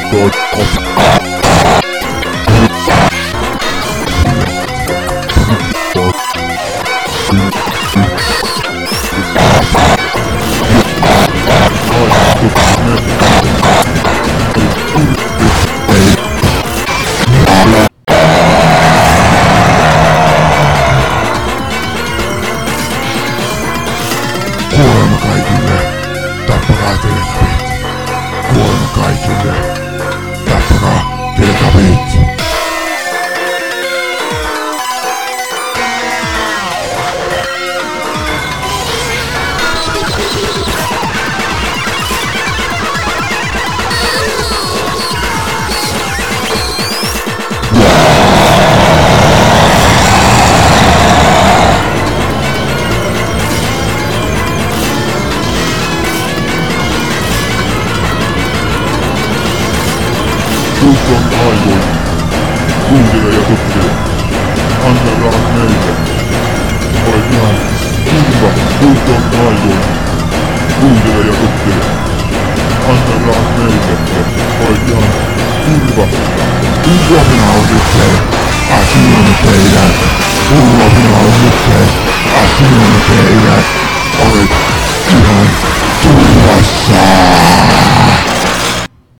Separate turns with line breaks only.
Kuolema kaikille, tappakaa Teletubbies. Kuolema kaikille, tappakaa Teletubbies.
Uskon aivoihin. Kuuntele ja tottele. Anna rahat meille. Olet ihan turva. Uskon aivoihin. Kuuntele ja tottele. Anna rahat meille. Olet ihan turva.
Huomenna on nyt se. Asioina teidän. Huomenna on nyt se. Asioina teidän. Olet ihan turvassa.